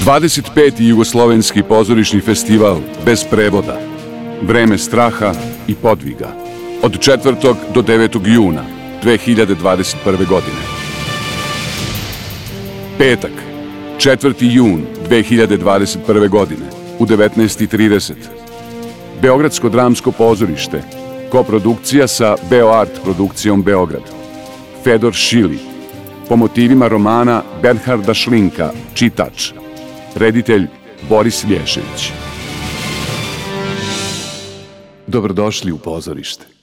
25. Jugoslovenski pozorišni festival bez prevoda. Vreme straha i podviga. Od 4. do 9. juna 2021. godine. Petak, 4. jun 2021. godine u 19:30. Beogradsko dramsko pozorište. Koprodukcija sa BeoArt produkcijom Beograd. Fedor Šili. Po motivima romana Bernharda Šlinka, čitač. Reditelj Boris Lješević. Dobrodošli u pozorište.